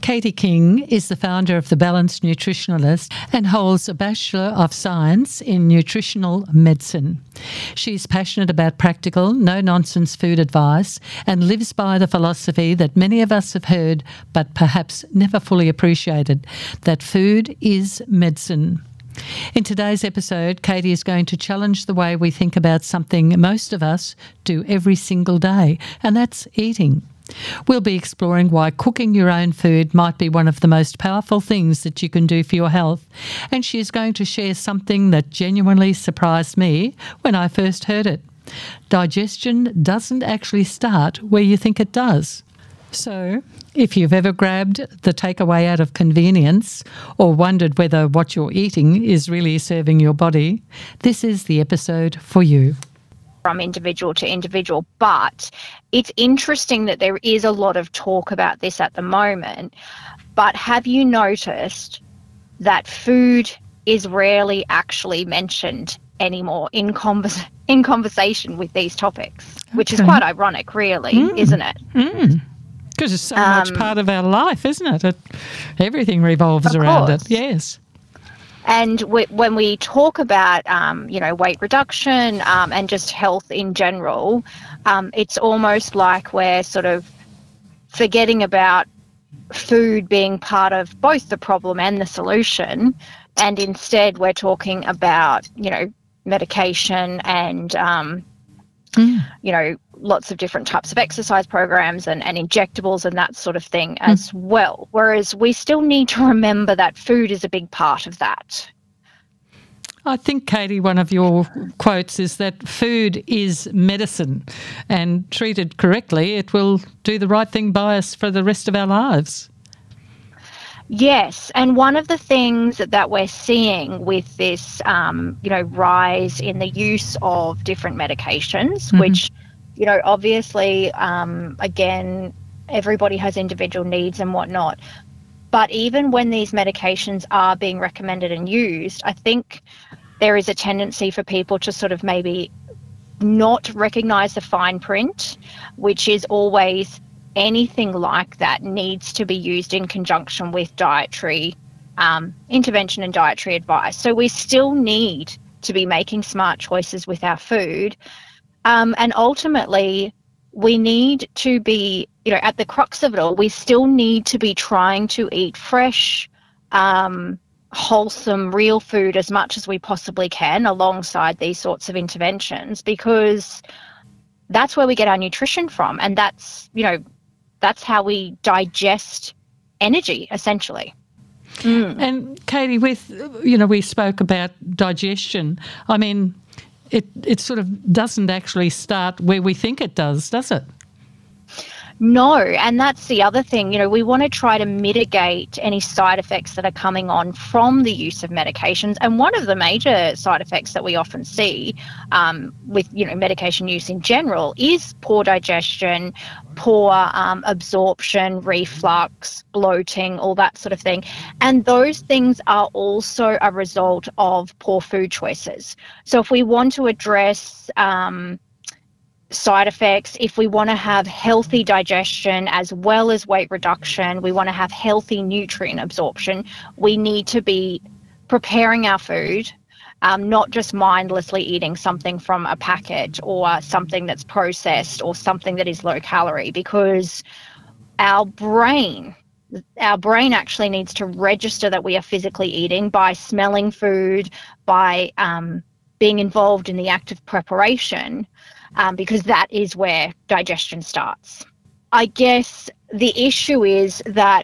Katie King is the founder of The Balanced Nutritionalist and holds a Bachelor of Science in Nutritional Medicine. She's passionate about practical, no-nonsense food advice and lives by the philosophy that many of us have heard but perhaps never fully appreciated, that food is medicine. In today's episode, Katie is going to challenge the way we think about something most of us do every single day, and that's eating. We'll be exploring why cooking your own food might be one of the most powerful things that you can do for your health, and she's going to share something that genuinely surprised me when I first heard it. Digestion doesn't actually start where you think it does. So, if you've ever grabbed the takeaway out of convenience or wondered whether what you're eating is really serving your body, this is the episode for you. From individual to individual, but it's interesting that there is a lot of talk about this at the moment. But have you noticed that food is rarely actually mentioned anymore in conversation with these topics, which is quite ironic, really, isn't it? Because it's so much part of our life, isn't it? Everything revolves around it, yes. And when we talk about, weight reduction and just health in general, it's almost like we're sort of forgetting about food being part of both the problem and the solution. And instead, we're talking about, medication and, lots of different types of exercise programs and injectables and that sort of thing as well. Whereas we still need to remember that food is a big part of that. I think, Katie, one of your quotes is that food is medicine, and treated correctly, it will do the right thing by us for the rest of our lives. Yes, and one of the things that we're seeing with this, rise in the use of different medications, which, obviously, again, everybody has individual needs and whatnot. But even when these medications are being recommended and used, I think there is a tendency for people to sort of maybe not recognise the fine print, which is always anything like that needs to be used in conjunction with dietary intervention and dietary advice. So we still need to be making smart choices with our food. And ultimately, we need to be, at the crux of it all, we still need to be trying to eat fresh, wholesome, real food as much as we possibly can alongside these sorts of interventions, because that's where we get our nutrition from. And that's how we digest energy, essentially. And Katie, we spoke about digestion. I mean, it sort of doesn't actually start where we think it does it? No, and that's the other thing. We want to try to mitigate any side effects that are coming on from the use of medications. And one of the major side effects that we often see with, medication use in general is poor digestion, poor absorption, reflux, bloating, all that sort of thing. And those things are also a result of poor food choices. So if we want to address side effects, if we want to have healthy digestion as well as weight reduction, we want to have healthy nutrient absorption, we need to be preparing our food, not just mindlessly eating something from a packet or something that's processed or something that is low calorie, because our brain actually needs to register that we are physically eating by smelling food, by being involved in the act of preparation, because that is where digestion starts. I guess the issue is that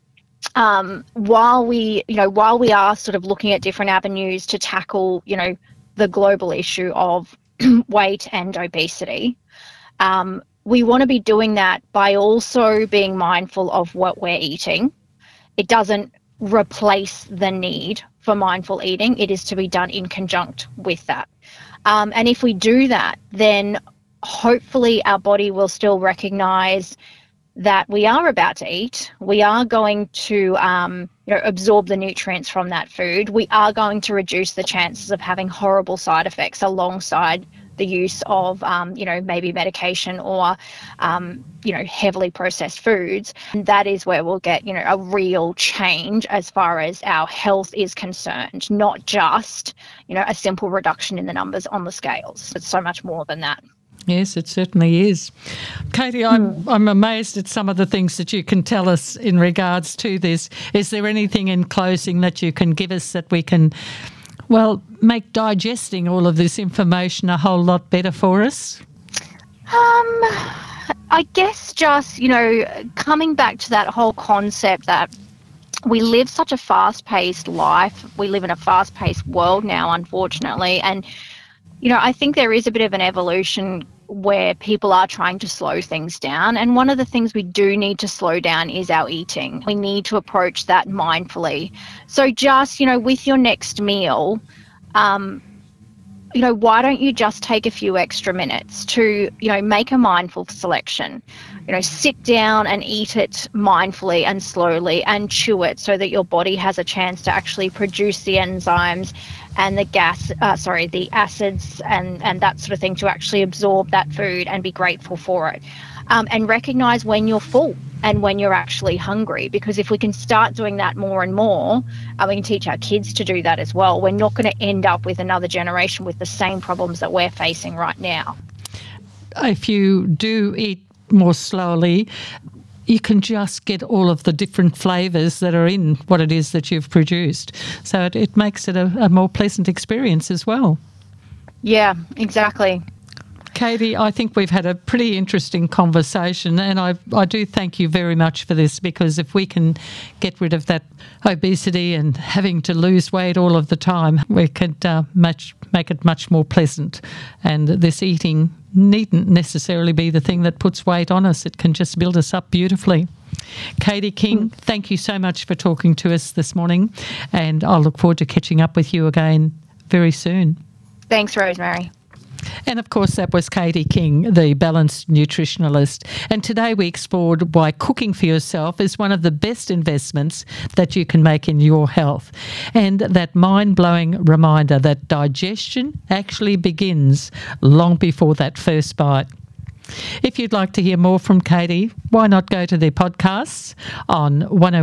while we are sort of looking at different avenues to tackle, the global issue of weight and obesity, we want to be doing that by also being mindful of what we're eating. It doesn't replace the need for mindful eating. It is to be done in conjunct with that. And if we do that, then hopefully our body will still recognize that we are about to eat. We are going to absorb the nutrients from that food. We are going to reduce the chances of having horrible side effects alongside the use of, maybe medication or, heavily processed foods. And that is where we'll get, a real change as far as our health is concerned, not just, a simple reduction in the numbers on the scales. It's so much more than that. Yes, it certainly is. Katie, I'm amazed at some of the things that you can tell us in regards to this. Is there anything in closing that you can give us that we can, make digesting all of this information a whole lot better for us? I guess just, coming back to that whole concept that we live such a fast-paced life. We live in a fast-paced world now, unfortunately. And, I think there is a bit of an evolution where people are trying to slow things down. And one of the things we do need to slow down is our eating. We need to approach that mindfully. So just, with your next meal, why don't you just take a few extra minutes to, make a mindful selection? Sit down and eat it mindfully and slowly and chew it so that your body has a chance to actually produce the enzymes and the acids and that sort of thing to actually absorb that food and be grateful for it. And recognize when you're full and when you're actually hungry, because if we can start doing that more and more, and we can teach our kids to do that as well, we're not going to end up with another generation with the same problems that we're facing right now. If you do eat more slowly, you can just get all of the different flavours that are in what it is that you've produced. So it makes it a more pleasant experience as well. Yeah, exactly. Katie, I think we've had a pretty interesting conversation, and I do thank you very much for this, because if we can get rid of that obesity and having to lose weight all of the time, we could make it much more pleasant. And this eating needn't necessarily be the thing that puts weight on us. It can just build us up beautifully. Katie King, thank you so much for talking to us this morning, and I'll look forward to catching up with you again very soon. Thanks, Rosemary. And of course, that was Katie King, the balanced nutritionalist. And today we explored why cooking for yourself is one of the best investments that you can make in your health. And that mind-blowing reminder that digestion actually begins long before that first bite. If you'd like to hear more from Katie, why not go to their podcasts on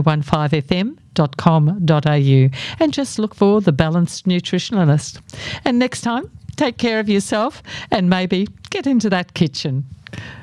1015fm.com.au and just look for The Balanced Nutritionalist. And next time, take care of yourself and maybe get into that kitchen.